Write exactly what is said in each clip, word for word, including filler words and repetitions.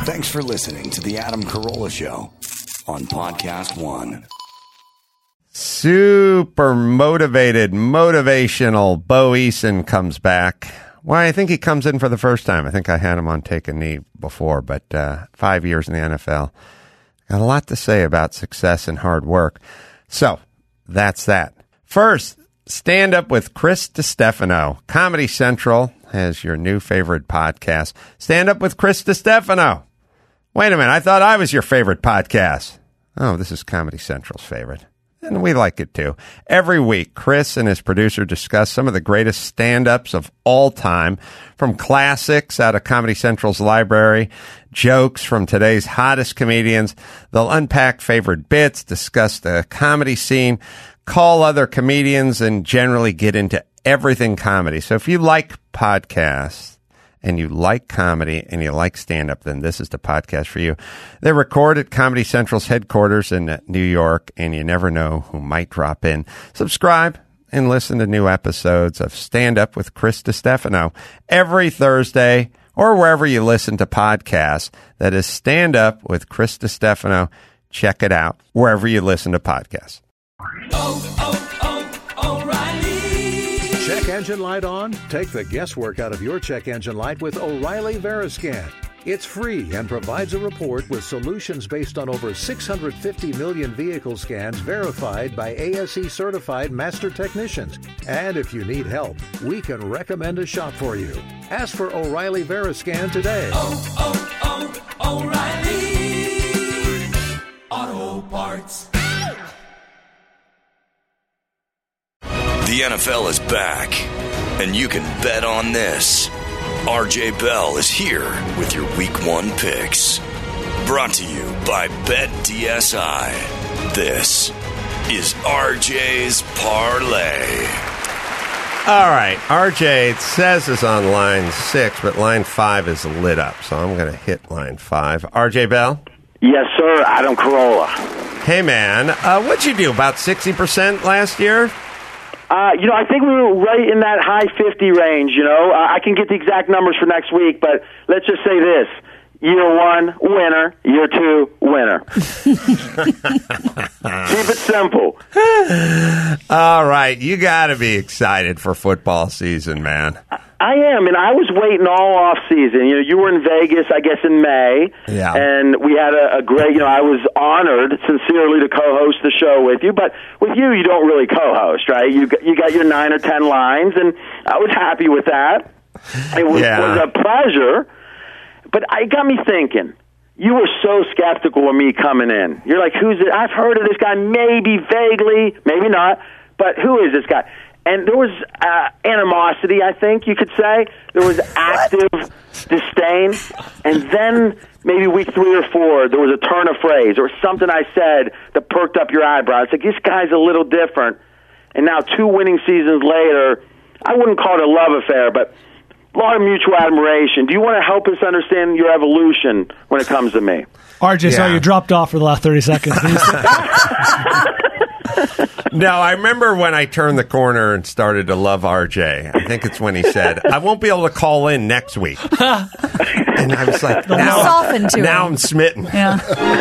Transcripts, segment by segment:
Thanks for listening to The Adam Carolla Show on Podcast One. Super motivated, motivational Bo Eason comes back. Well, I think he comes in for the first time. I think I had him on Take a Knee before, but uh, five years in the N F L. Got a lot to say about success and hard work. So, that's that. First, Stand Up with Chris DiStefano. Comedy Central has your new favorite podcast. Stand Up with Chris DiStefano. Wait a minute, I thought I was your favorite podcast. Oh, this is Comedy Central's favorite. And we like it too. Every week, Chris and his producer discuss some of the greatest stand-ups of all time, from classics out of Comedy Central's library, jokes from today's hottest comedians. They'll unpack favorite bits, discuss the comedy scene, call other comedians, and generally get into everything comedy. So if you like podcasts, and you like comedy, and you like stand-up, then this is the podcast for you. They record at Comedy Central's headquarters in New York, and you never know who might drop in. Subscribe and listen to new episodes of Stand Up with Chris DiStefano every Thursday, or wherever you listen to podcasts. That is Stand Up with Chris DiStefano. Check it out wherever you listen to podcasts. Oh, oh, oh, O'Reilly. Check engine light on? Take the guesswork out of your check engine light with O'Reilly Veriscan. It's free and provides a report with solutions based on over six hundred fifty million vehicle scans verified by A S E certified master technicians. And if you need help, we can recommend a shop for you. Ask for O'Reilly Veriscan today. Oh, oh, oh, O'Reilly Auto Parts. The N F L is back, and you can bet on this. R J Bell is here with your Week One picks. Brought to you by BetDSI. This is R J's Parlay. All right, R J, it says is on line six, but line five is lit up, so I'm going to hit line five. R J Bell? Yes, sir. Adam Carolla. Hey, man. Uh, what'd you do, about sixty percent last year? Uh, you know, I think we were right in that high fifty range, you know. Uh, I can get the exact numbers for next week, but let's just say this. Year one, winner. Year two, winner. Keep it simple. All right. You got to be excited for football season, man. I am, and I was waiting all off season. You know, you were in Vegas, I guess, in May, yeah. And we had a, a great. You know, I was honored, sincerely, to co-host the show with you. But with you, you don't really co-host, right? You you got your nine or ten lines, and I was happy with that. It was, yeah. was a pleasure, but it got me thinking. You were so skeptical of me coming in. You're like, "Who's it? I've heard of this guy, maybe vaguely, maybe not, but who is this guy?" And there was uh, animosity, I think you could say. There was active disdain. And then maybe week three or four, there was a turn of phrase or something I said that perked up your eyebrows. It's like, this guy's a little different. And now two winning seasons later, I wouldn't call it a love affair, but a lot of mutual admiration. Do you want to help us understand your evolution when it comes to me? R J, Yeah. sorry, you dropped off for the last thirty seconds. No, I remember when I turned the corner and started to love R J. I think it's when he said, I won't be able to call in next week. And I was like, now, Softened to now him. I'm smitten. Yeah.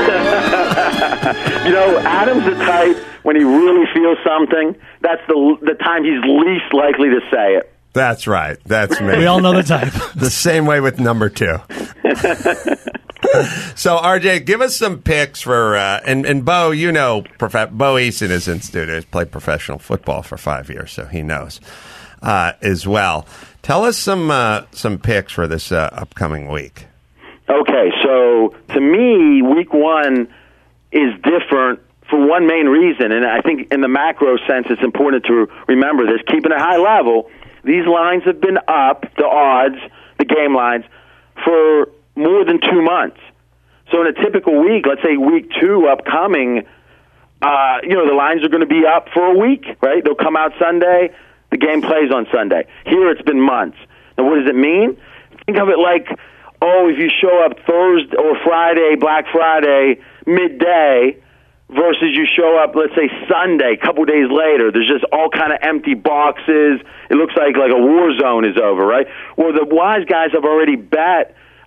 You know, Adam's the type, when he really feels something, that's the the time he's least likely to say it. That's right. That's me. We all know the type. The same way with number two. So, R J, give us some picks for, uh, and, and Bo, you know, prof- Bo Eason is in studio. He's played professional football for five years, so he knows uh, as well. Tell us some uh, some picks for this uh, upcoming week. Okay, so to me, week one is different for one main reason, and I think in the macro sense it's important to remember this. Keeping a high level, these lines have been up, the odds, the game lines, for more than two months. So in a typical week, let's say week two upcoming, uh, you know, the lines are going to be up for a week, right? They'll come out Sunday, the game plays on Sunday. Here it's been months. Now what does it mean? Think of it like, oh, if you show up Thursday or Friday, Black Friday, midday, versus you show up, let's say, Sunday, a couple days later, there's just all kind of empty boxes. It looks like, like a war zone is over, right? Well, the wise guys have already bet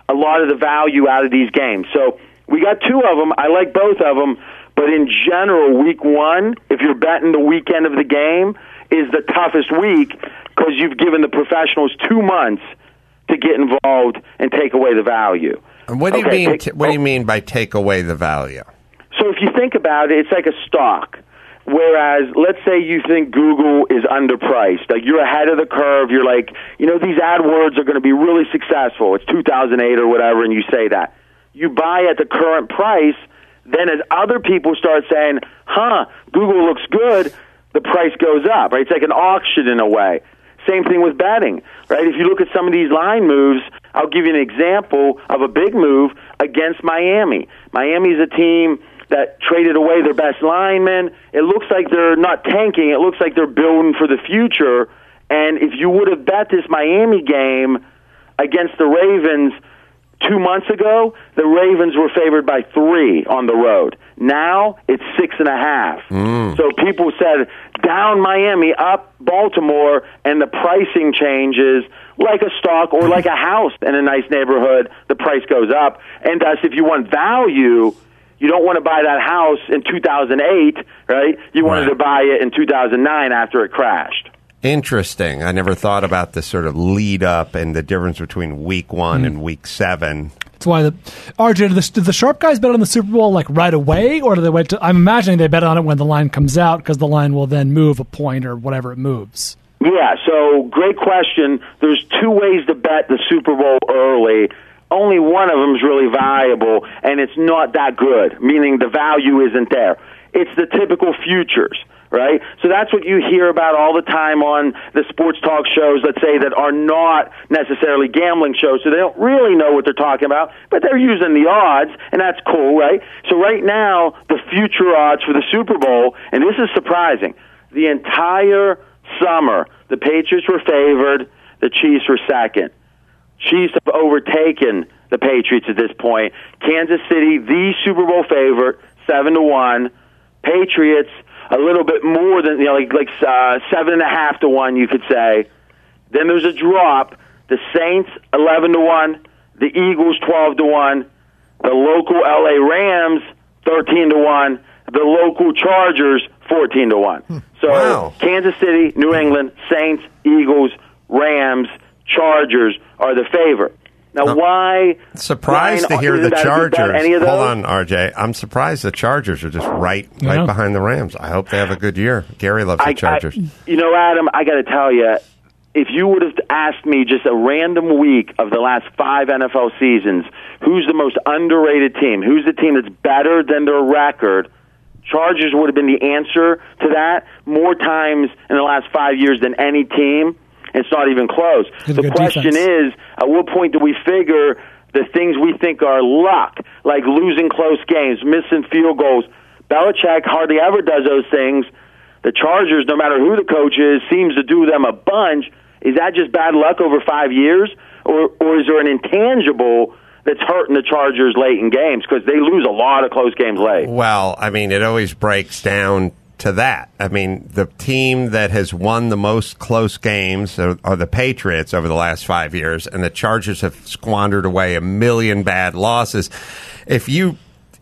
a lot of the value out of these games. So we got two of them. I like both of them. But in general, week one, if you're betting the weekend of the game, is the toughest week because you've given the professionals two months to get involved and take away the value. And what do Okay, you mean? take- T- what do you mean by take away the value? So if you think about it, it's like a stock. Whereas, let's say you think Google is underpriced. Like, you're ahead of the curve. You're like, you know, these AdWords are going to be really successful. It's two thousand eight or whatever, and you say that. You buy at the current price. Then as other people start saying, huh, Google looks good, the price goes up, right? It's like an auction in a way. Same thing with betting, right? If you look at some of these line moves, I'll give you an example of a big move against Miami. Miami's a team that traded away their best linemen. It looks like they're not tanking. It looks like they're building for the future. And if you would have bet this Miami game against the Ravens two months ago, the Ravens were favored by three on the road. Now it's six and a half. Mm. So people said down Miami, up Baltimore, and the pricing changes like a stock or like a house in a nice neighborhood. The price goes up. And thus, if you want value, you don't want to buy that house in two thousand eight, right? You wanted Right. to buy it in two thousand nine after it crashed. Interesting. I never thought about this sort of lead up and the difference between week one mm. and week seven. That's why the R J, did the, did the sharp guys bet on the Super Bowl like right away, or do they wait? To, I'm imagining they bet on it when the line comes out because the line will then move a point or whatever it moves. Yeah. So great question. There's two ways to bet the Super Bowl early. Only one of them is really valuable, and it's not that good, meaning the value isn't there. It's the typical futures. Right? So that's what you hear about all the time on the sports talk shows, let's say, that are not necessarily gambling shows, so they don't really know what they're talking about, but they're using the odds, and that's cool, right? So right now, the future odds for the Super Bowl, and this is surprising, the entire summer, the Patriots were favored, the Chiefs were second. Chiefs have overtaken the Patriots at this point. Kansas City, the Super Bowl favorite, seven to one. Patriots, a little bit more than, you know, like, like uh, seven and a half to one, you could say. Then there's a drop. The Saints, eleven to one. The Eagles, twelve to one. The local L A Rams, thirteen to one. The local Chargers, fourteen to one. Hmm. So wow. Kansas City, New England, Saints, Eagles, Rams, Chargers are the favorite. Now, uh, why? Surprised Ryan, to hear the Chargers. Any of those? Hold on, R J. I'm surprised the Chargers are just right, yeah. right behind the Rams. I hope they have a good year. Gary loves the I, Chargers. I, you know, Adam, I got to tell you, if you would have asked me just a random week of the last five N F L seasons, who's the most underrated team? Who's the team that's better than their record? Chargers would have been the answer to that more times in the last five years than any team. It's not even close. The question defense. is, at what point do we figure the things we think are luck, like losing close games, missing field goals? Belichick hardly ever does those things. The Chargers, no matter who the coach is, seems to do them a bunch. Is that just bad luck over five years? Or, or is there an intangible that's hurting the Chargers late in games? Because they lose a lot of close games late. Well, I mean, it always breaks down to that. I mean, the team that has won the most close games are, are the Patriots over the last five years, and the Chargers have squandered away a million bad losses. If you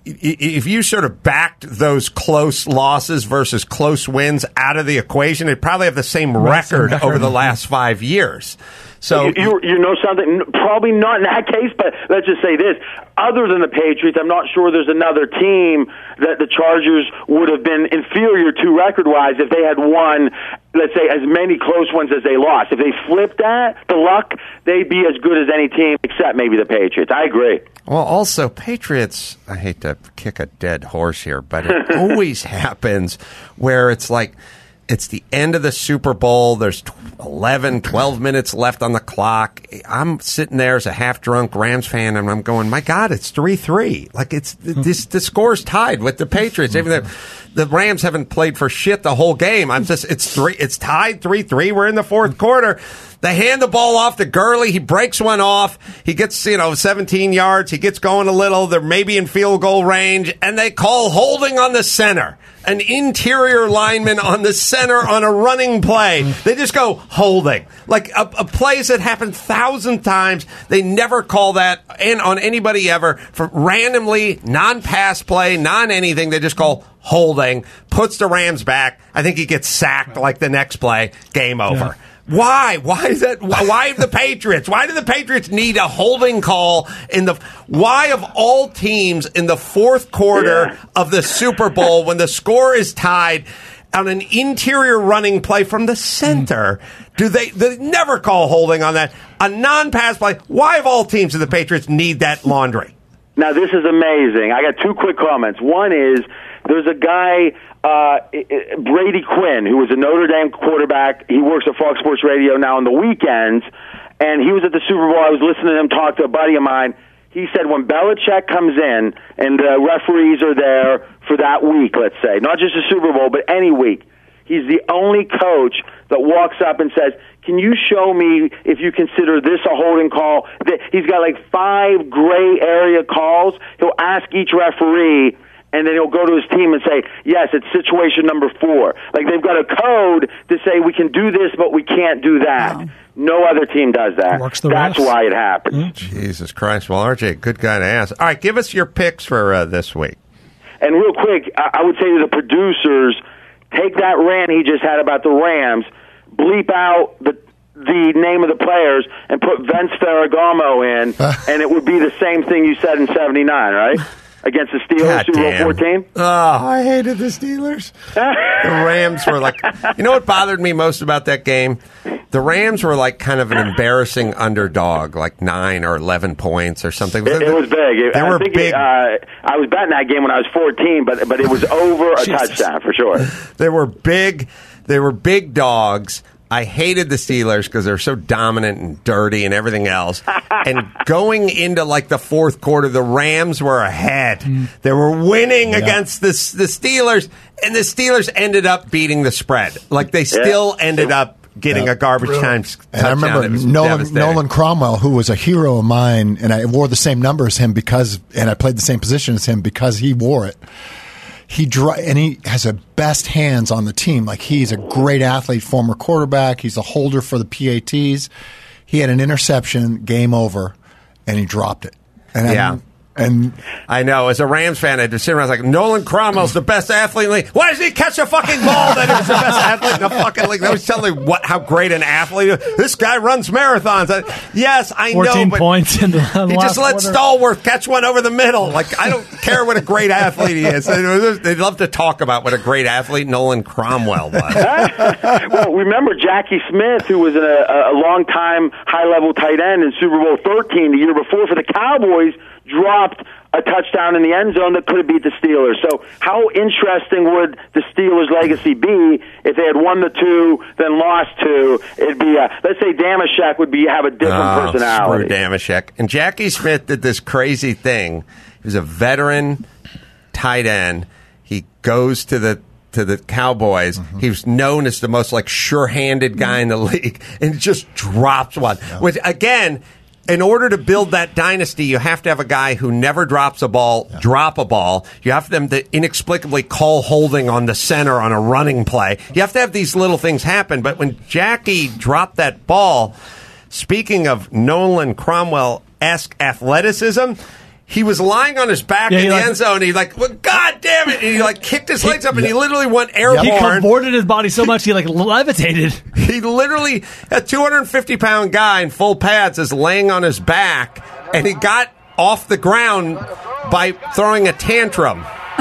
if you sort of backed those close losses versus close wins out of the equation, it'd probably have the same record over the last five years. So you, you, you know something? Probably not in that case, but let's just say this. Other than the Patriots, I'm not sure there's another team that the Chargers would have been inferior to record-wise if they had won, let's say, as many close ones as they lost. If they flipped that, the luck, they'd be as good as any team except maybe the Patriots. I agree. Well, also, Patriots, I hate to kick a dead horse here, but it always happens where it's like, it's the end of the Super Bowl. There's eleven, twelve minutes left on the clock. I'm sitting there as a half-drunk Rams fan, and I'm going, my God, it's three three. Like, it's this the score's tied with the Patriots. Even though the Rams haven't played for shit the whole game. I'm just, it's three, it's tied three three. We're in the fourth quarter. They hand the ball off to Gurley. He breaks one off. He gets, you know, seventeen yards. He gets going a little. They're maybe in field goal range. And they call holding on the center. An interior lineman on the center on a running play. They just go holding. Like a, a plays that happen thousand times. They never call that and on anybody ever. For randomly, non-pass play, non-anything, they just call holding. Puts the Rams back. I think he gets sacked like the next play. Game over. Yeah. Why? Why is that? Why the Patriots? Why do the Patriots need a holding call in the? Why of all teams in the fourth quarter yeah. of the Super Bowl when the score is tied on an interior running play from the center? Do they? They never call holding on that. A non-pass play. Why of all teams do the Patriots need that laundry? Now this is amazing. I got two quick comments. One is there's a guy. Uh, Brady Quinn, who was a Notre Dame quarterback. He works at Fox Sports Radio now on the weekends, and he was at the Super Bowl. I was listening to him talk to a buddy of mine. He said when Belichick comes in and the referees are there for that week, let's say, not just the Super Bowl, but any week, he's the only coach that walks up and says, can you show me if you consider this a holding call? He's got like five gray area calls. He'll ask each referee, and then he'll go to his team and say, yes, it's situation number four. Like they've got a code to say we can do this, but we can't do that. Wow. No other team does that. Works the That's rest. why it happens. Mm-hmm. Jesus Christ. Well, R J, good guy to ask. All right, give us your picks for uh, this week. And real quick, I, I would say to the producers, take that rant he just had about the Rams, bleep out the the name of the players, and put Vince Ferragamo in, and it would be the same thing you said in seventy-nine, right? Against the Steelers, God Super Bowl damn. fourteen? Oh, I hated the Steelers. The Rams were like, you know what bothered me most about that game? The Rams were like kind of an embarrassing underdog, like nine or eleven points or something. It, it was big. It, They I were think big. It, uh, I was betting that game when I was fourteen, but but it was over a touchdown for sure. They were big. They were big dogs. I hated the Steelers because they're so dominant and dirty and everything else. And going into like the fourth quarter, the Rams were ahead. Mm. They were winning yeah. against the the Steelers, and the Steelers ended up beating the spread. Like they still yeah. ended up getting yeah. a garbage time touchdown. And I remember Nolan, Nolan Cromwell, who was a hero of mine, and I wore the same number as him because, and I played the same position as him because he wore it. He dri- and he has the best hands on the team. Like he's a great athlete, former quarterback. He's a holder for the P A Ts. He had an interception, game over, and he dropped it. And yeah. I, and I know, as a Rams fan, I had to sit around like, Nolan Cromwell's the best athlete in the league. Why does he catch a fucking ball that he's the best athlete in the fucking league? That was telling me what, how great an athlete is. This guy runs marathons. I, yes, I fourteen know, but points in the he just let quarter. Stallworth catch one over the middle. Like, I don't care what a great athlete he is. They'd love to talk about what a great athlete Nolan Cromwell was. Well, remember Jackie Smith, who was a, a long-time high-level tight end in Super Bowl thirteen the year before for the Cowboys, dropped a touchdown in the end zone that could have beat the Steelers. So how interesting would the Steelers' legacy be if they had won the two, then lost two? It'd be, a, let's say Damashek would be have a different oh, personality. Screw Damashek. And Jackie Smith did this crazy thing. He was a veteran tight end. He goes to the to the Cowboys. Mm-hmm. He was known as the most like sure-handed guy in the league, and just drops one. Yeah. Which again, in order to build that dynasty, you have to have a guy who never drops a ball, yeah. drop a ball. You have them to inexplicably call holding on the center on a running play. You have to have these little things happen. But when Jackie dropped that ball, speaking of Nolan Cromwell-esque athleticism, he was lying on his back yeah, in the like, end zone. And he's like, well, God damn it. And he like kicked his legs up and he literally went airborne. He cavorted his body so much he like levitated. He literally, a two hundred fifty pound guy in full pads is laying on his back, and he got off the ground by throwing a tantrum.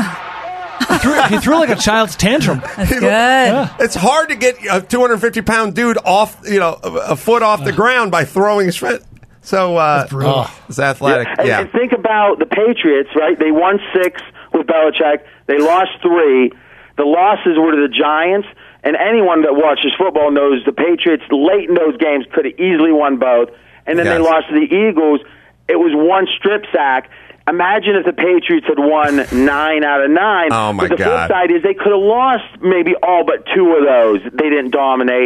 He threw, he threw like a child's tantrum. That's He- good. Yeah. It's hard to get a two hundred fifty pound dude off, you know, a, a foot off the ground by throwing his foot. So, uh, brutal. it's athletic. And, Yeah. and think about the Patriots, right? They won six with Belichick. They lost three. The losses were to the Giants. And anyone that watches football knows the Patriots, late in those games, could have easily won both. And then Yes. they lost to the Eagles. It was one strip sack. Imagine if the Patriots had won nine out of nine. Oh, my but the God. flip side is they could have lost maybe all but two of those. They didn't dominate.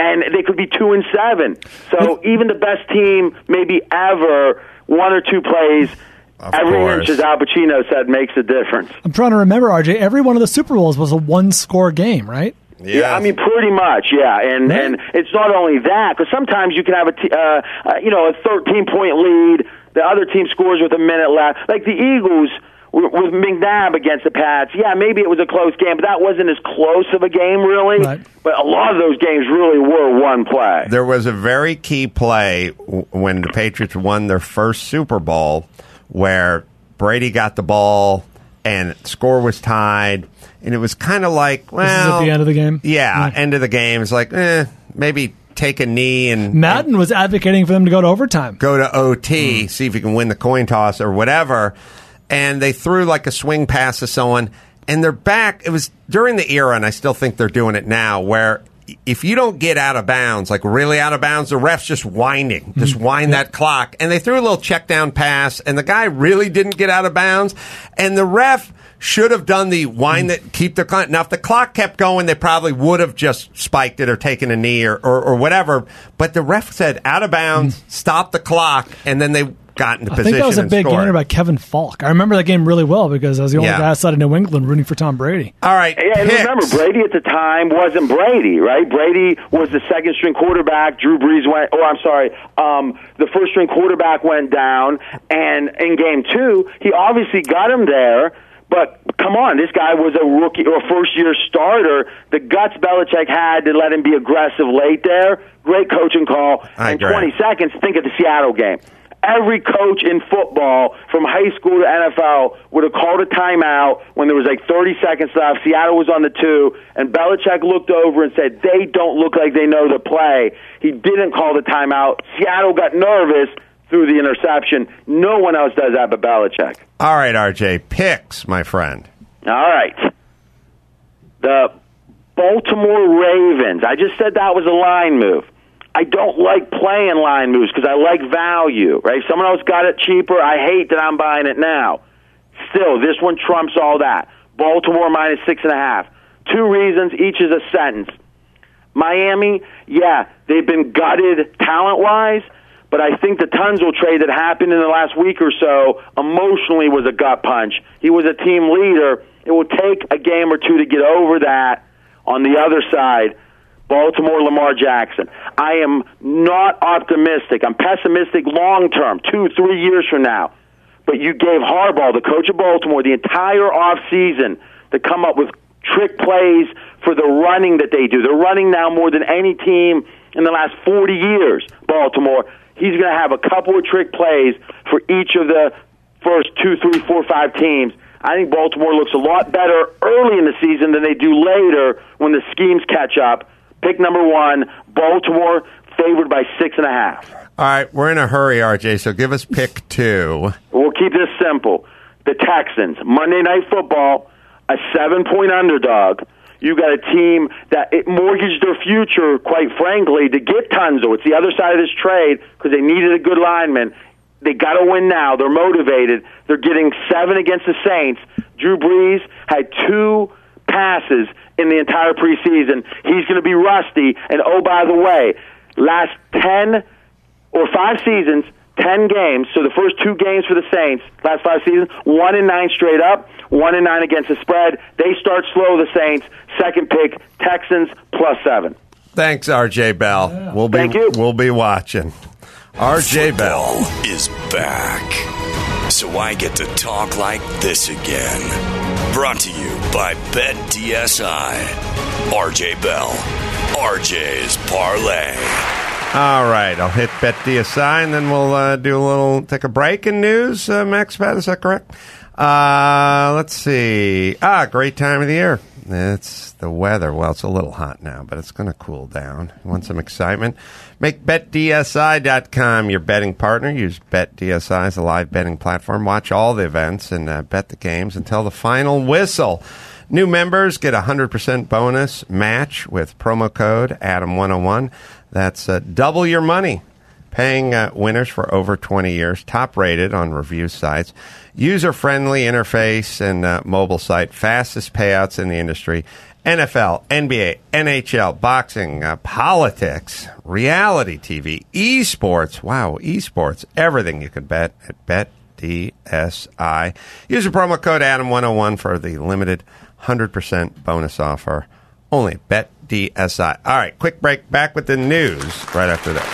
and they could be two and seven. So even the best team, maybe ever, one or two plays. Of Every course. inch, as Al Pacino said, makes a difference. I'm trying to remember, R J. Every one of the Super Bowls was a one-score game, right? Yeah, I mean, pretty much, yeah. And Right. and it's not only that, because sometimes you can have a, t- uh, uh, you know, a thirteen-point lead. The other team scores with a minute left. Like the Eagles with, with McNabb against the Pats, yeah, maybe it was a close game, but that wasn't as close of a game, really. Right. But a lot of those games really were one play. There was a very key play w- when the Patriots won their first Super Bowl where Brady got the ball and the score was tied, and it was kind of like, well... This is at the end of the game? Yeah, Yeah. end of the game. It's like, eh, maybe take a knee and... Madden was advocating for them to go to overtime. go to O T, Mm. see if you can win the coin toss or whatever. And they threw like a swing pass to someone, and they're back. It was during the era, and I still think they're doing it now, where if you don't get out of bounds, like really out of bounds, the ref's just winding, just wind that clock. And they threw a little check down pass, and the guy really didn't get out of bounds. And the ref should have done the wind that keep the clock. Now, if the clock kept going, they probably would have just spiked it or taken a knee or, or, or whatever. But the ref said out of bounds, stop the clock, and then they got into I position. think that was a and big scored. game by Kevin Falk. I remember that game really well because I was the only Yeah. guy outside of New England rooting for Tom Brady. All right. Yeah, and picks. remember, Brady at the time wasn't Brady, right? Brady was the second string quarterback. Drew Brees went, oh, I'm sorry, um, the first string quarterback went down, and in game two, he obviously got him there. But come on, this guy was a rookie or first year starter. The guts Belichick had to let him be aggressive late there. Great coaching call. I In agree. twenty seconds, think of the Seattle game. Every coach in football, from high school to N F L, would have called a timeout when there was like thirty seconds left. Seattle was on the two, and Belichick looked over and said, they don't look like they know the play. He didn't call the timeout. Seattle got nervous through the interception. No one else does that but Belichick. All right, R J. Picks, my friend. All right. The Baltimore Ravens. I just said that was a line move. I don't like playing line moves because I like value, right? If someone else got it cheaper, I hate that I'm buying it now. Still, this one trumps all that. Baltimore minus six and a half. Two reasons, each is a sentence. Miami, yeah, they've been gutted talent-wise, but I think the Tunzel trade that happened in the last week or so emotionally was a gut punch. He was a team leader. It will take a game or two to get over that. On the other side, Baltimore, Lamar Jackson. I am not optimistic. I'm pessimistic long-term, two, three years from now. But you gave Harbaugh, the coach of Baltimore, the entire offseason to come up with trick plays for the running that they do. They're running now more than any team in the last forty years, Baltimore. He's going to have a couple of trick plays for each of the first two, three, four, five teams. I think Baltimore looks a lot better early in the season than they do later when the schemes catch up. Pick number one, Baltimore, favored by six and a half. All right, we're in a hurry, R J, so give us pick two. We'll keep this simple. The Texans, Monday Night Football, a seven-point underdog. You got a team that it mortgaged their future, quite frankly, to get Tunzel. It's the other side of this trade because they needed a good lineman. They got to win now. They're motivated. They're getting seven against the Saints. Drew Brees had two passes in the entire preseason. He's going to be rusty. And, oh, by the way, last ten or five seasons, ten games, so the first two games for the Saints, last five seasons, one and nine straight up, one and nine against the spread. They start slow, the Saints. Second pick, Texans, plus seven. Thanks, R J Bell. Yeah. We'll be Thank you. We'll be watching. R J Bell is back, so I get to talk like this again. Brought to you by Bet D S I. R J Bell, R J's Parlay. All right, I'll hit Bet D S I, and then we'll uh, do a little, take a break in news. Uh, Max Pat, is that correct? Uh, let's see. Ah, great time of the year. It's the weather. Well, it's a little hot now, but it's going to cool down. You want some excitement? Make Bet D S I dot com your betting partner. Use Bet D S I as a live betting platform. Watch all the events and uh, bet the games until the final whistle. New members get a one hundred percent bonus match with promo code Adam one oh one. That's uh, double your money paying uh, winners for over twenty years, top rated on review sites, user-friendly interface and uh, mobile site, fastest payouts in the industry, N F L, N B A, N H L, boxing, uh, politics, reality T V, esports, wow, esports, everything you can bet at BetDSI. Use the promo code Adam one oh one for the limited one hundred percent bonus offer. Only BetDSI. All right, quick break. Back with the news right after this.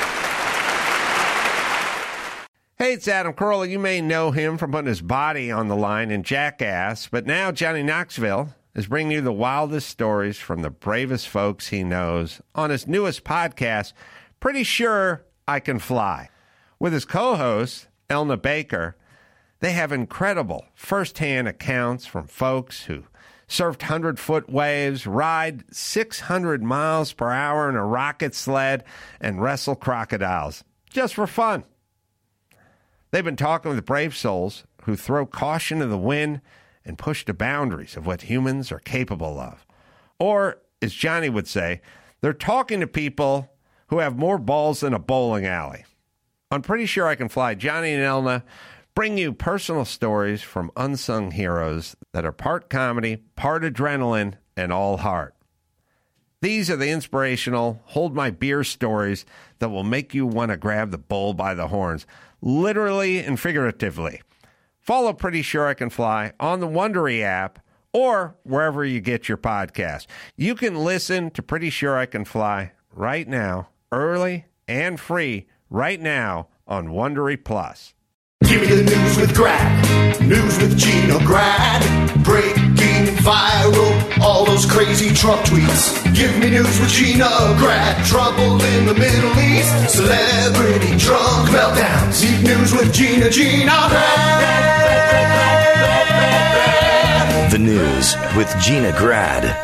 Hey, it's Adam Carolla. You may know him from putting his body on the line in Jackass, but now Johnny Knoxville is bringing you the wildest stories from the bravest folks he knows on his newest podcast, Pretty Sure I Can Fly. With his co-host, Elna Baker, they have incredible first-hand accounts from folks who surfed hundred-foot waves, ride six hundred miles per hour in a rocket sled, and wrestle crocodiles, just for fun. They've been talking with brave souls who throw caution to the wind and push the boundaries of what humans are capable of. Or, as Johnny would say, they're talking to people who have more balls than a bowling alley. I'm Pretty Sure I Can Fly. Johnny and Elna bring you personal stories from unsung heroes that are part comedy, part adrenaline, and all heart. These are the inspirational, hold my beer stories that will make you want to grab the bull by the horns, literally and figuratively. Follow Pretty Sure I Can Fly on the Wondery app or wherever you get your podcast. You can listen to Pretty Sure I Can Fly right now, early and free, right now on Wondery Plus. Give me the news with Grad, news with Gina Grad, breaking viral, all those crazy Trump tweets. Give me news with Gina Grad, trouble in the Middle East, celebrity drunk meltdowns. Need news with Gina, Gina Grad. The news with Gina Grad.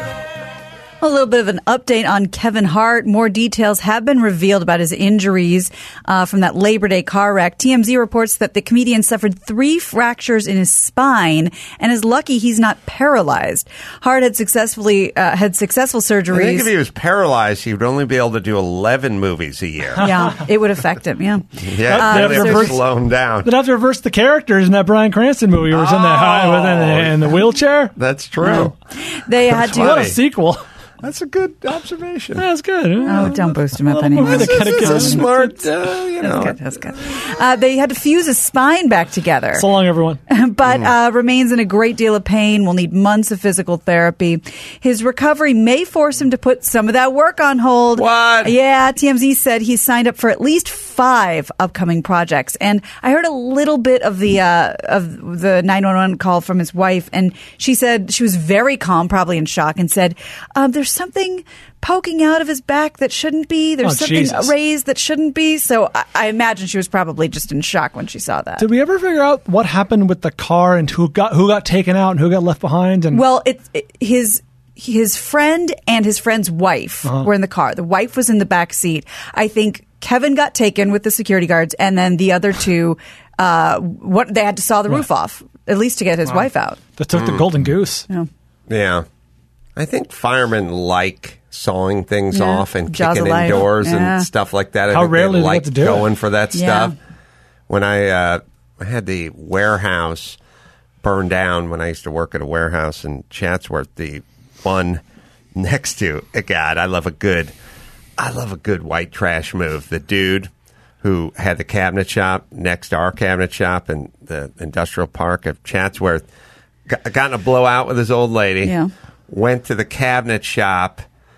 A little bit of an update on Kevin Hart. More details have been revealed about his injuries uh, from that Labor Day car wreck. T M Z reports that the comedian suffered three fractures in his spine and is lucky he's not paralyzed. Hart had successfully uh, had successful surgeries. I think if he was paralyzed, he would only be able to do eleven movies a year. Yeah, it would affect him. Yeah, yeah, uh, they'd have to slow him down. They'd have to reverse the characters in that Bryan Cranston movie where he was oh, in the high in the, in the wheelchair. That's true. Yeah. They had to. What a sequel. That's a good observation. That's good. Oh, don't boost him up anymore. That's a smart, uh, you know. That's good. That's good. Uh, they had to fuse his spine back together. So long, everyone. But uh, remains in a great deal of pain, will need months of physical therapy. His recovery may force him to put some of that work on hold. What? Yeah, T M Z said he's signed up for at least five upcoming projects. And I heard a little bit of the uh, of the nine one one call from his wife, and she said she was very calm, probably in shock, and said, um, there's something poking out of his back that shouldn't be. There's Oh, something Jesus. raised that shouldn't be. So I, I imagine she was probably just in shock when she saw that. Did we ever figure out what happened with the car and who got who got taken out and who got left behind? And Well, it, it his his friend and his friend's wife Uh-huh. were in the car. The wife was in the back seat. I think Kevin got taken with the security guards, and then the other two, uh, what they had to saw the roof off at least to get his wife out. they took the golden goose. Yeah. Yeah. I think firemen like sawing things Yeah. off and Jaws kicking of life. indoors Yeah. and stuff like that. I How think rarely they do they like get to do going it? for that Yeah. stuff. When I, uh, I had the warehouse burned down when I used to work at a warehouse in Chatsworth, the one next to, God, I love a good, I love a good white trash move. The dude who had the cabinet shop next to our cabinet shop in the industrial park of Chatsworth got, got in a blowout with his old lady. Yeah. Went to the cabinet shop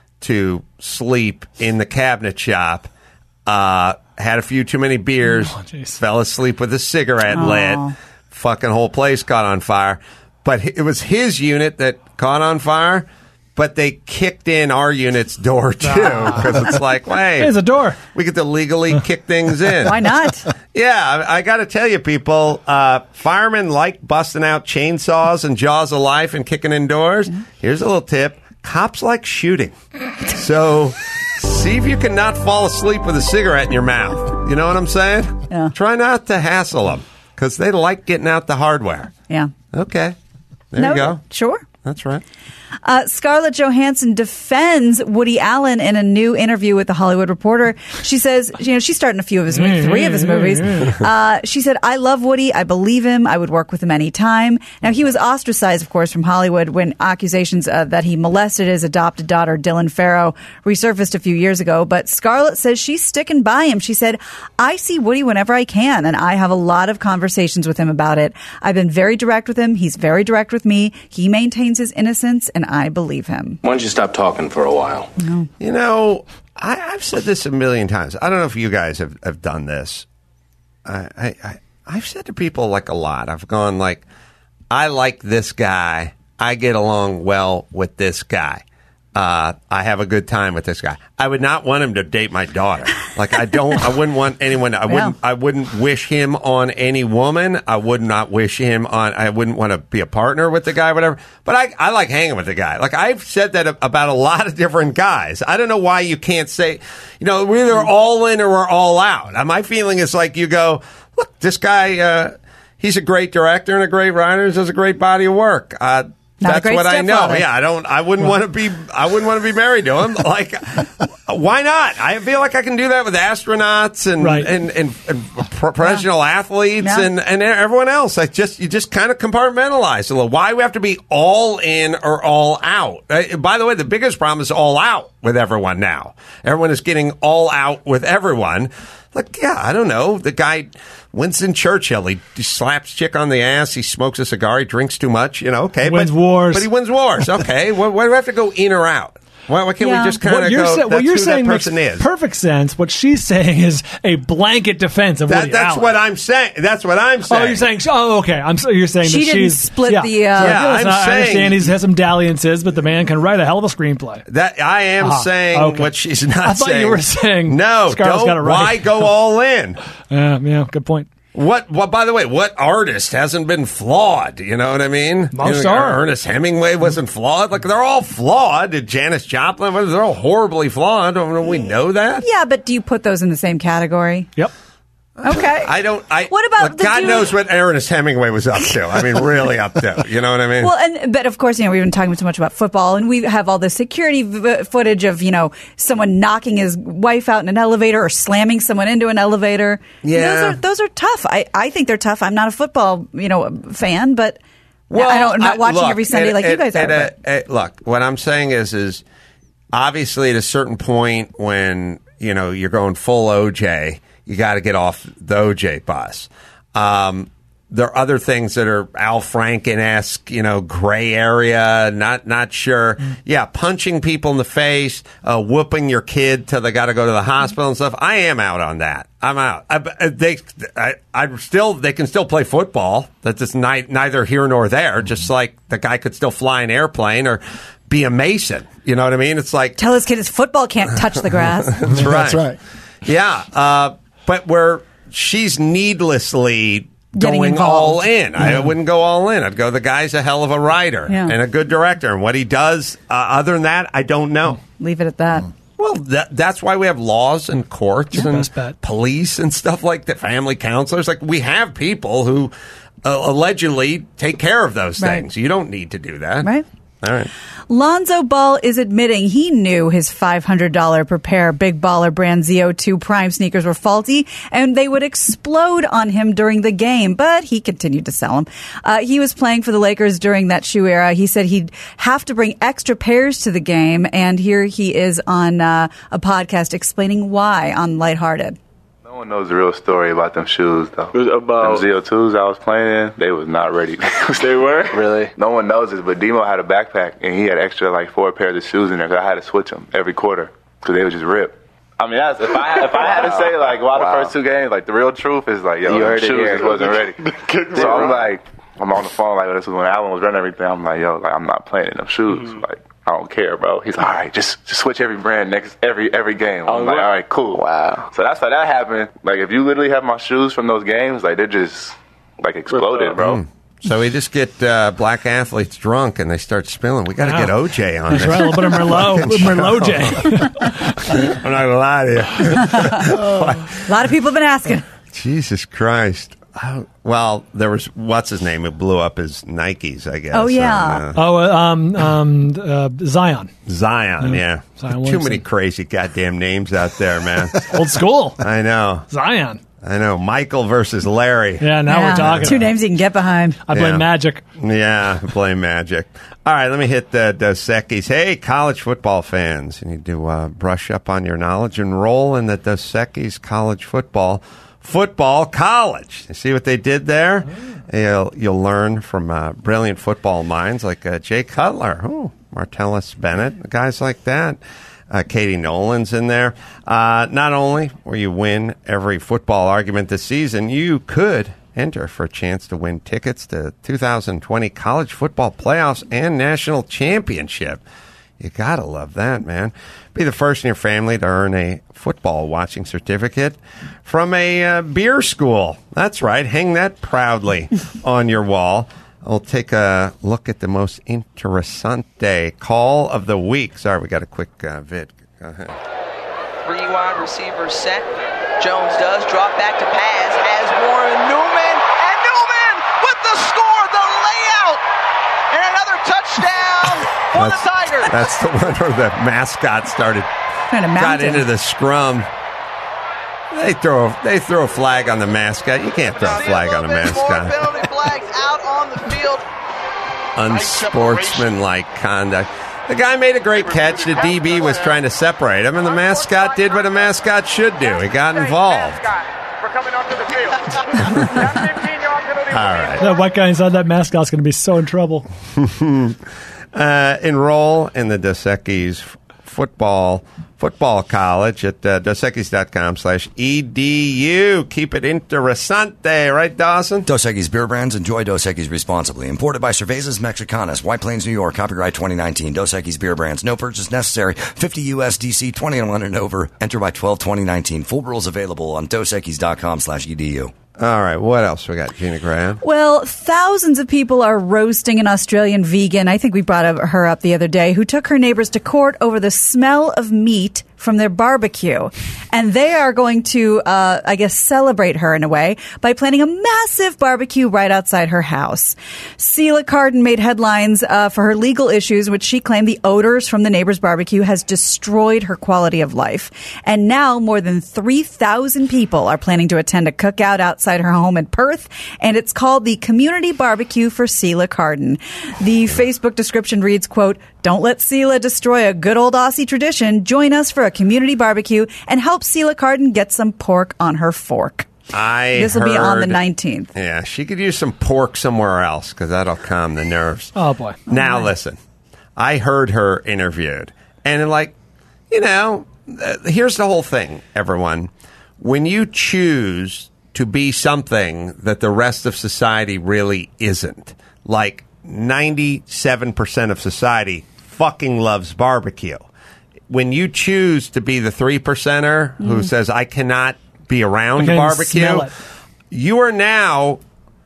to sleep in the cabinet shop. Uh, had a few too many beers. Oh, jeez. Fell asleep with a cigarette Oh. lit. Fucking whole place caught on fire. But it was his unit that caught on fire. But they kicked in our unit's door too, because it's like, wait, There's a door. we get to legally kick things in. Why not? Yeah, I, I got to tell you, people, uh, firemen like busting out chainsaws and jaws of life and kicking in doors. Here's a little tip. Cops like shooting. So see if you can not fall asleep with a cigarette in your mouth. You know what I'm saying? Yeah. Try not to hassle them, because they like getting out the hardware. Yeah. Okay. There No, you go. Sure. That's right. Uh, Scarlett Johansson defends Woody Allen in a new interview with The Hollywood Reporter. She says, you know, she's starting a few of his, three of his movies. Uh, she said, I love Woody. I believe him. I would work with him anytime. Now, he was ostracized, of course, from Hollywood when accusations uh, that he molested his adopted daughter, Dylan Farrow, resurfaced a few years ago. But Scarlett says she's sticking by him. She said, I see Woody whenever I can, and I have a lot of conversations with him about it. I've been very direct with him. He's very direct with me. He maintains his innocence, and I believe him. Why don't you stop talking for a while? No. You know, I, I've said this a million times. I don't know if you guys have, have done this. I, I, I, I've said to people like a lot. I've gone like, I like this guy. I get along well with this guy. Uh, I have a good time with this guy. I would not want him to date my daughter. Like I don't. I wouldn't want anyone. I wouldn't. I wouldn't wish him on any woman. I would not wish him on. I wouldn't want to be a partner with the guy, whatever. But I, I like hanging with the guy. Like I've said that about a lot of different guys. I don't know why you can't say, you know, we're either all in or we're all out. My feeling is like you go, look, this guy. Uh, he's a great director and a great writer. Does a great body of work. Uh, Not That's what I know. Yeah, I don't. I wouldn't want to be. I wouldn't want to be married to him. Like, why not? I feel like I can do that with astronauts and Right. and, and, and professional Yeah. athletes Yeah. and, and everyone else. I just you just kind of compartmentalize a little. Why we have to be all in or all out? Uh, by the way, the biggest problem is all out with everyone now. Everyone is getting all out with everyone. Like, yeah, I don't know. The guy, Winston Churchill, he, he slaps chick on the ass. He smokes a cigar. He drinks too much. You know, okay. He wins but, wars. But he wins wars. Okay. why, why do we have to go in or out? Why, why can't Yeah. we just kind What of you're, go, sa- that's what you're who saying that makes person is? perfect sense. What she's saying is a blanket defense of That, Woody that's Allen. what I'm saying. That's what I'm saying. Oh, you're saying? Oh, okay. I'm. So you're saying She that didn't she's split yeah. the, uh, Yeah, listen, I'm I saying- understand he has some dalliances, but the man can write a hell of a screenplay. That I am Ah, saying okay. what she's not I thought saying. you were saying no. Scarlett's Don't. got it right. Why go all in? Yeah, yeah. Good point. What? What? By the way, what artist hasn't been flawed? You know what I mean? Most you know, are. Ernest Hemingway wasn't flawed. Like they're all flawed. Did Janis Joplin? They're all horribly flawed. Don't we know that? Yeah, but do you put those in the same category? Yep. Okay. I don't. I. What about like, the God dude- knows what Ernest Hemingway was up to. I mean, really up to. You know what I mean? Well, and but of course, you know, we've been talking so much about football, and we have all the security v- footage of you know someone knocking his wife out in an elevator or slamming someone into an elevator. Yeah. those are those are tough. I, I think they're tough. I'm not a football you know fan, but Well, I don't, I'm not I- watching look, every Sunday at- like at- you guys are. at a- but- at- look, what I'm saying is, is obviously at a certain point when you know you're going full O J, you got to get off the O J bus. Um, there are other things that are Al Franken-esque, you know, gray area, not not sure. Mm. Yeah, punching people in the face, uh, whooping your kid till they got to go to the hospital and stuff. I am out on that. I'm out. I, they, I, I still, they can still play football. That's just ni- neither here nor there. Just like the guy could still fly an airplane or be a mason. You know what I mean? It's like Tell his kid his football can't touch the grass. that's right. That's right. Yeah, uh, but where she's needlessly Getting going involved. all in. I wouldn't go all in. I'd go, the guy's a hell of a writer Yeah. and a good director. And what he does, uh, other than that, I don't know. Leave it at that. Well, that, that's why we have laws and courts and best bet. police and stuff like that, family counselors. Like, we have people who uh, allegedly take care of those Right. things. You don't need to do that. Right. All right. Lonzo Ball is admitting he knew his five hundred dollars per pair Big Baller brand Z O two Prime sneakers were faulty and they would explode on him during the game, but he continued to sell them. Uh, he was playing for the Lakers during that shoe era. He said he'd have to bring extra pairs to the game, and here he is on uh, a podcast explaining why on Lighthearted. No one knows the real story about them shoes, though. It was about- them Z O twos I was playing in, they was not ready. They were? Really? No one knows this, but Demo had a backpack, and he had extra, like, four pairs of shoes in there, so I had to switch them every quarter, because they would just rip. I mean, that's, if I if I had to say, like, why Wow. the first two games, like, the real truth is, like, yo, You them heard it shoes here. just wasn't ready. So I'm like, I'm on the phone, like, this was when Allen was running everything. I'm like, yo, like, I'm not playing in them shoes. Mm-hmm. Like, I don't care, bro. He's like, all right, just, just switch every brand next every every game. I'm Oh, like, what? all right, cool. Wow. So that's how that happened. Like, if you literally have my shoes from those games, like, they're just, like, exploded, bro. Mm. So we just get uh, black athletes drunk and they start spilling. We got to Wow. get O J on That's this. right. A little bit of Merlot, Merlot J. I'm not going to lie to you. A lot of people have been asking. Jesus Christ. Oh, well, there was what's his name who blew up his Nikes, I guess. Oh, yeah. on, uh, Oh, uh, um, um, uh, Zion. Zion, Yeah. yeah. Zion Too Williamson. many crazy goddamn names out there, man. Old school. I know. Zion. I know. Michael versus Larry. Yeah, now Yeah, we're talking. Two names you can get behind. I blame Yeah. Magic. Yeah, blame Magic. All right, let me hit the Dos Equis. Hey, college football fans, you need to uh, brush up on your knowledge. Enroll in the Dos Equis College Football Football College. You see what they did there? You'll, you'll learn from uh, brilliant football minds like uh, Jay Cutler, oh, Martellus Bennett, guys like that. Uh, Katie Nolan's in there. Uh, not only will you win every football argument this season, you could enter for a chance to win tickets to two thousand twenty college football playoffs and national championship. You gotta love that, man. Be the first in your family to earn a football watching certificate from a uh, beer school. That's right. Hang that proudly on your wall. We'll take a look at the most interessante call of the week. Sorry, we got a quick uh, vid. Go ahead. Three wide receivers set. Jones does drop back to pass. Has Warren Newman. And Newman with the score, the layout. And another touchdown for the Tigers. That's the one where the mascot started, Trying to mount got him. into the scrum. They throw, they throw a flag on the mascot. You can't throw a flag on a More mascot. penalty flags out on the field. Unsportsmanlike conduct. The guy made a great catch. The D B was trying to separate him, and the mascot did what a mascot should do. He got involved. For coming onto the field. That fifteen-yard penalty. All right. That white guy inside that mascot's going to be so in trouble. uh, enroll in the Dos Equis football football college at uh, dos equis dot com slash E D U. Keep it interessante, right, Dawson? Dos Equis beer brands. Enjoy Dos Equis responsibly. Imported by Cervezas Mexicanas, White Plains, New York. Copyright twenty nineteen. Dos Equis beer brands. No purchase necessary. fifty U S D C, twenty-one and over. Enter by twelve twenty nineteen. Full rules available on dos equis dot com slash E D U. All right, what else we got, Gina Graham? Well, thousands of people are roasting an Australian vegan, I think we brought up, her up the other day, who took her neighbors to court over the smell of meat from their barbecue. And they are going to, uh, I guess, celebrate her in a way by planning a massive barbecue right outside her house. Sela Cardin made headlines uh, for her legal issues, which she claimed the odors from the neighbor's barbecue has destroyed her quality of life. And now more than three thousand people are planning to attend a cookout outside her home in Perth, and it's called the Community Barbecue for Sela Cardin. The Facebook description reads, quote, "Don't let Sela destroy a good old Aussie tradition. Join us for a community barbecue and help Sela Cardin get some pork on her fork." I This will be on the heard- nineteenth. Yeah, she could use some pork somewhere else because that'll calm the nerves. Oh, boy. Now, listen, I heard her interviewed, and like, you know, uh, here's the whole thing, everyone. When you choose to be something that the rest of society really isn't, like ninety-seven percent of society fucking loves barbecue. When you choose to be the three percenter who Mm. says, I cannot be around I can't even barbecue, smell it. you are now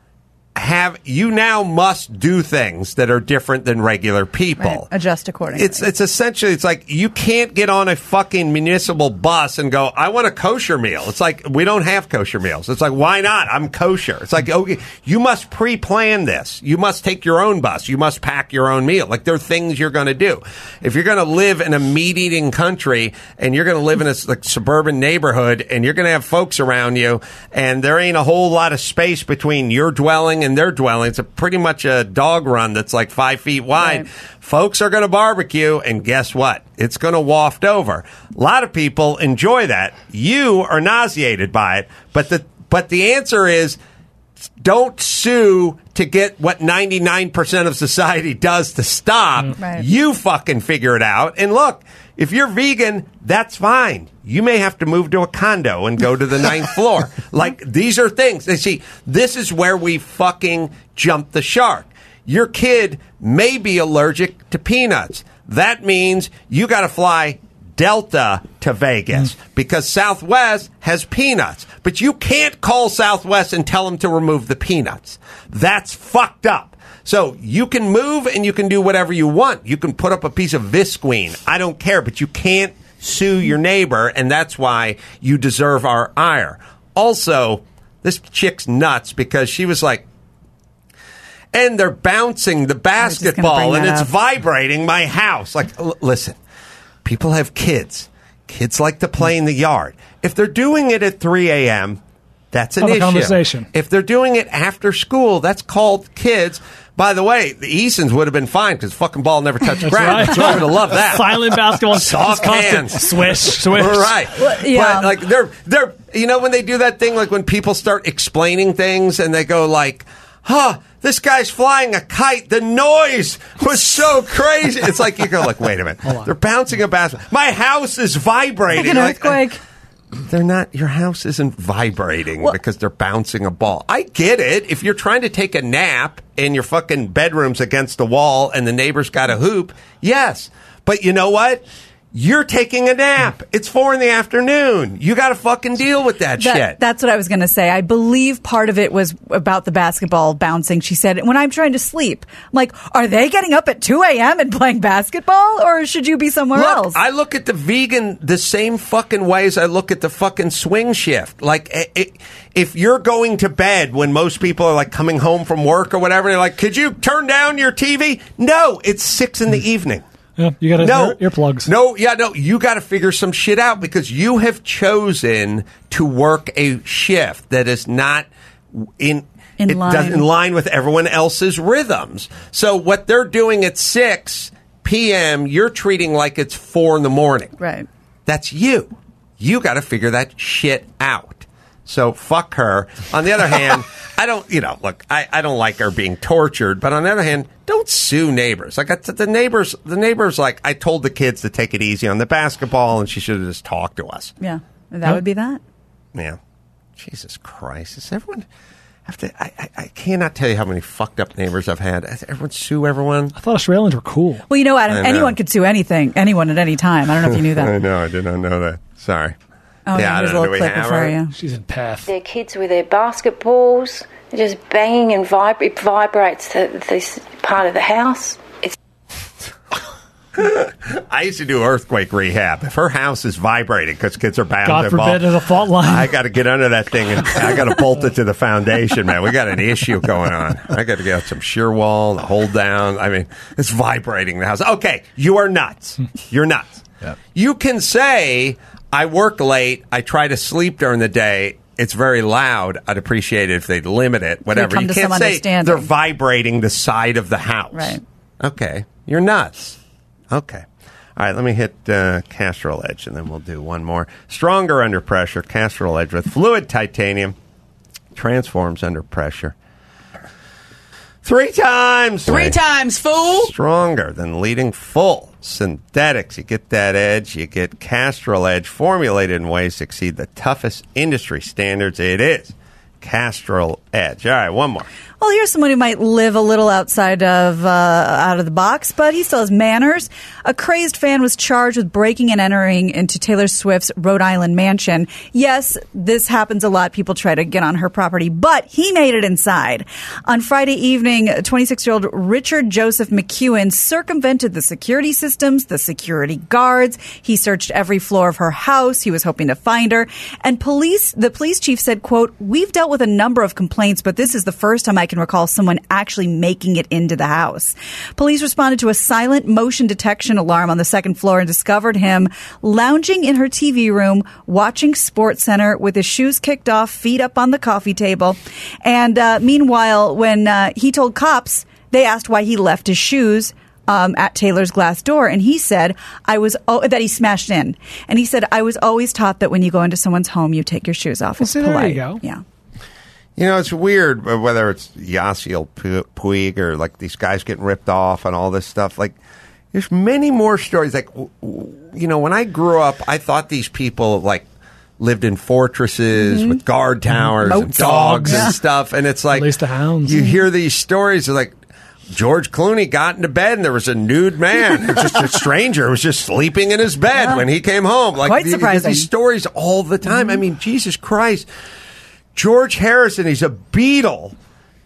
have you now must do things that are different than regular people. Right. Adjust accordingly. It's it's essentially it's like you can't get on a fucking municipal bus and go, I want a kosher meal. It's like we don't have kosher meals. It's like, why not? I'm kosher. It's like, okay, you must pre-plan this. You must take your own bus. You must pack your own meal. Like there are things you're going to do. If you're going to live in a meat-eating country and you're going to live in a like, suburban neighborhood and you're going to have folks around you and there ain't a whole lot of space between your dwelling and their dwelling. It's a pretty much a dog run that's like five feet wide. Right. Folks are going to barbecue, and guess what? It's going to waft over. A lot of people enjoy that. You are nauseated by it, but the but the answer is don't sue to get what ninety-nine percent of society does to stop. Right. You fucking figure it out. And look, if you're vegan, that's fine. You may have to move to a condo and go to the ninth floor. Like, these are things. They see, this is where we fucking jump the shark. Your kid may be allergic to peanuts. That means you got to fly Delta to Vegas because Southwest has peanuts. But you can't call Southwest and tell them to remove the peanuts. That's fucked up. So you can move and you can do whatever you want. You can put up a piece of Visqueen. I don't care, but you can't sue your neighbor, and that's why you deserve our ire. Also, This chick's nuts because she was like, and they're bouncing the basketball and it's up. vibrating my house. Like, l- listen, people have kids. Kids like to play in the yard. If they're doing it at three a.m., that's an Have a issue. conversation. If they're doing it after school, that's called kids. By the way, the Easons would have been fine because fucking ball never touched the That's ground. right. So I would have loved that. Silent basketball. Soft constant hands. Swish, swish. Right. Well, yeah. But like they're they're you know when they do that thing like when people start explaining things and they go like, huh, this guy's flying a kite. The noise was so crazy. It's like you go like, wait a minute. They're bouncing a basketball. My house is vibrating. Like an Like, earthquake. they're not, your house isn't vibrating Well- because they're bouncing a ball. I get it. If you're trying to take a nap and your fucking bedroom's against the wall and the neighbor's got a hoop, yes. But you know what? You're taking a nap. It's four in the afternoon. You got to fucking deal with that, That- shit. That's what I was going to say. I believe part of it was about the basketball bouncing. She said, when I'm trying to sleep, I'm like, are they getting up at two a.m. and playing basketball or should you be somewhere Look, else? I look at the vegan the same fucking way as I look at the fucking swing shift. Like, i i if you're going to bed when most people are like coming home from work or whatever, they're like, could you turn down your T V? No, it's six in the evening. Yeah, you got No ear- earplugs. No, yeah, no. You got to figure some shit out because you have chosen to work a shift that is not in In it line. doesn't- in line with everyone else's rhythms. So what they're doing at six p.m., you're treating like it's four in the morning. Right. That's you. You got to figure that shit out. So fuck her. On the other hand, I don't, you know, look, I, I don't like her being tortured, but on the other hand, don't sue neighbors. Like I, the neighbors, the neighbors, like I told the kids to take it easy on the basketball, and she should have just talked to us. Yeah. That would be that. Yeah. Jesus Christ, does everyone have to? I, I, I cannot tell you how many fucked up neighbors I've had. Does everyone sue everyone? I thought Australians were cool. Well, you know, Adam, I know. anyone could sue anything, anyone at any time. I don't know if you knew I that. know, I did not know that. Sorry. Oh, Yeah, yeah, I here's a don't know. little Do we clip have for her? you. She's in path. Their kids with their basketballs, just banging and vib- it vibrates the, this part of the house. It's I used to do earthquake rehab. If her house is vibrating because kids are bouncing, God forbid ball, there's a fault line. I got to get under that thing and I got to bolt it to the foundation, man. We got an issue going on. I got to get some shear wall and hold down. I mean, it's vibrating the house. Okay, you are nuts. You're nuts. Yep. You can say, I work late. I try to sleep during the day. It's very loud. I'd appreciate it if they'd limit it. Whatever. come You to can't some say understanding. they're vibrating the side of the house. Right. Okay. You're nuts. Okay. All right, let me hit uh, Castrol Edge, and then we'll do one more. Stronger under pressure, Castrol Edge with fluid titanium. Transforms under pressure. Three times. Three Wait. times, fool. Stronger than leading full synthetics. You get that edge. You get Castrol Edge formulated in ways to exceed the toughest industry standards. It is Castrol Edge. All right, one more. Well, here's someone who might live a little outside of uh, out of the box, but he still has manners. A crazed fan was charged with breaking and entering into Taylor Swift's Rhode Island mansion. Yes, this happens a lot. People try to get on her property, but he made it inside. On Friday evening, twenty-six-year-old Richard Joseph McEwen circumvented the security systems, the security guards. He searched every floor of her house. He was hoping to find her. And police, the police chief said, quote, "We've dealt with a number of complaints, but this is the first time I can recall someone actually making it into the house." Police responded to a silent motion detection alarm on the second floor and discovered him lounging in her T V room, watching SportsCenter with his shoes kicked off, feet up on the coffee table. And uh, meanwhile, when uh, he told cops, they asked why he left his shoes Um, at Taylor's glass door, and he said, "I was oh, that he smashed in." And he said, "I was always taught that when you go into someone's home, you take your shoes off. It's see, there polite." you go. Yeah. You know, it's weird uh, whether it's Yasiel Pu- Puig or like these guys getting ripped off and all this stuff. Like, there's many more stories. Like, w- w- you know, when I grew up, I thought these people like lived in fortresses Mm-hmm. with guard towers Moat and dogs dogs. and stuff. And it's like, At least the hounds. you hear these stories of like, George Clooney got into bed and there was a nude man, just a stranger who was just sleeping in his bed Yeah. when he came home. Like, Quite you get surprising. these stories all the time. I mean, Jesus Christ. George Harrison, he's a Beatle.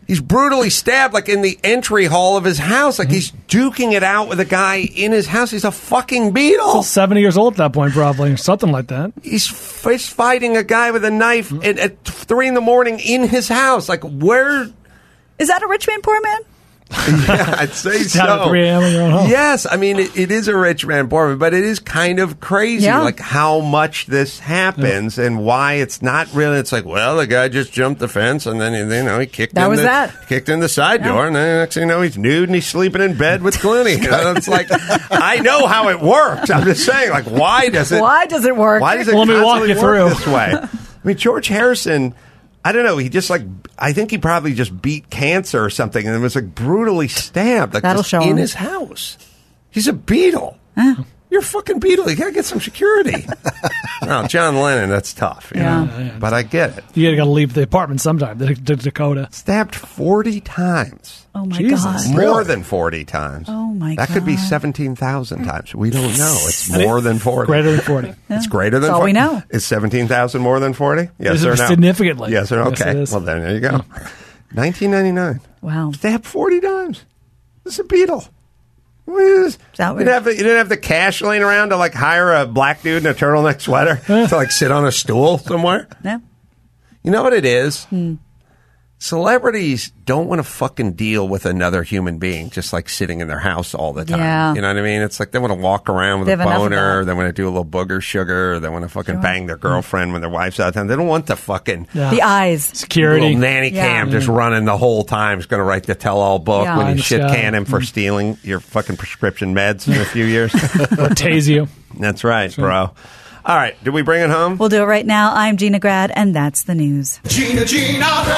He's brutally stabbed, like, in the entry hall of his house. Like, he's duking it out with a guy in his house. He's a fucking beetle. Still seventy years old at that point, probably, or something like that. He's fist fighting a guy with a knife at, at three in the morning in his house. Like, where... Is that a rich man, poor man? Yeah, I'd say so. Down at three a.m. in your own home. Yes, I mean, it, it is a rich man, poor man, but it is kind of crazy, Yeah. like, how much this happens yeah. and why it's not really, it's like, well, the guy just jumped the fence and then, you know, he kicked, that in, was the, that. kicked in the side Yeah. door and then next thing you know, he's nude and he's sleeping in bed with Clooney. You know, it's like, I know how it works. I'm just saying, like, why does it... Why does it work? Why does it Let me walk you work through. this way? I mean, George Harrison... I don't know. He just like, I think he probably just beat cancer or something and was like brutally stabbed. Like That'll just show in him. his house. He's a beetle. Huh? You're a fucking beetle. You got to get some security. Oh, John Lennon, that's tough. You Yeah. know? But I get it. You got to leave the apartment sometime, the, the Dakota. Stabbed forty times. Oh, my Jesus. God. More Really? than forty times. Oh, my That God. could be seventeen thousand times. We don't know. It's more than forty. Greater than forty. It's greater than That's all forty. we know. Is seventeen thousand more than forty? Yes Is or it no? significantly? Yes or no? Yes, Okay. it is. Well, then there you go. nineteen ninety-nine. Wow. Stabbed forty times. This is a beetle. What is, that you, didn't have, you didn't have the cash laying around to like hire a black dude in a turtleneck sweater to like sit on a stool somewhere? No. You know what it is? Hmm. Celebrities don't want to fucking deal with another human being just like sitting in their house all the time. Yeah. You know what I mean? It's like they want to walk around with They a have enough of boner. that. They want to do a little booger sugar. They want to fucking Sure. bang their girlfriend when their wife's out of town. They don't want the fucking Yeah. The eyes. Security. little nanny Yeah. cam just running the whole time. Is going to write the tell-all book Yeah. when Eye in you the shit sky. can him for stealing your fucking prescription meds in a few years. Or tase you. That's right, bro. All right. Did we bring it home? We'll do it right now. I'm Gina Grad, and that's the news. Gina, Gina,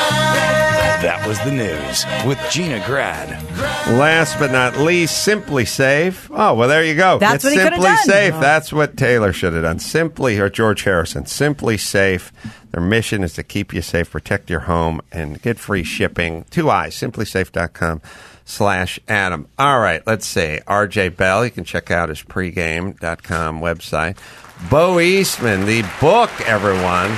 Grad. That was the news with Gina Grad. Last but not least, Simply Safe. Oh, well, there you go. That's it's what he could've Simply done. Safe. That's what Taylor should have done. Simply, or George Harrison. Simply Safe. Their mission is to keep you safe, protect your home, and get free shipping. Two eyes, simply safe dot com slash Adam. All right, let's see. R J Bell, you can check out his pregame dot com website. Bo Eastman, the book, everyone.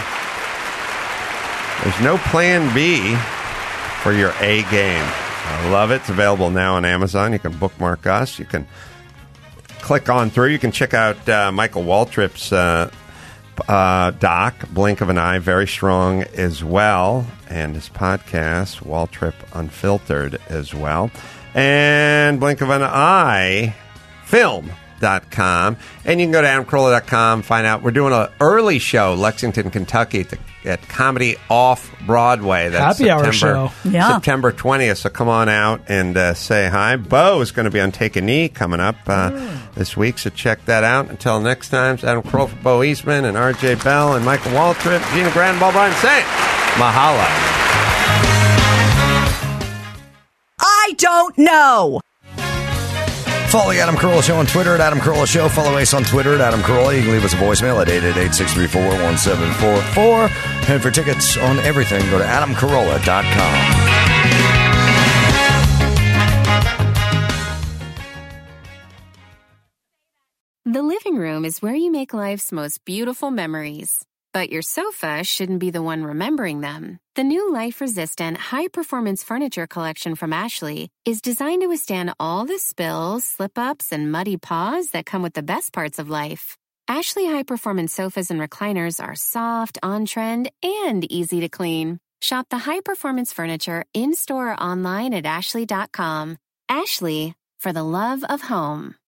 There's no plan B for your A game. I love it. It's available now on Amazon. You can bookmark us. You can click on through. You can check out uh, Michael Waltrip's uh, uh, doc, Blink of an Eye, very strong as well, and his podcast, Waltrip Unfiltered, as well. And Blink of an Eye film dot com, and you can go to adam carolla dot com, find out we're doing an early show, Lexington, Kentucky, at, the, at Comedy Off Broadway. That's Happy hour September, show. Yeah. September twentieth. So come on out and uh, say hi. Bo is going to be on Take a Knee coming up uh, this week, so check that out. Until next time, it's Adam Carolla for Bo Eastman and R J Bell and Michael Waltrip, Gina Grad, and Bob Bryan saying mahalo. I don't know. Follow the Adam Carolla Show on Twitter at Adam Carolla Show. Follow us on Twitter at Adam Carolla. You can leave us a voicemail at eight eight eight, six three four, one seven four four. And for tickets on everything, go to adam carolla dot com. The living room is where you make life's most beautiful memories. But your sofa shouldn't be the one remembering them. The new life-resistant, high-performance furniture collection from Ashley is designed to withstand all the spills, slip-ups, and muddy paws that come with the best parts of life. Ashley high-performance sofas and recliners are soft, on-trend, and easy to clean. Shop the high-performance furniture in-store or online at ashley dot com. Ashley, for the love of home.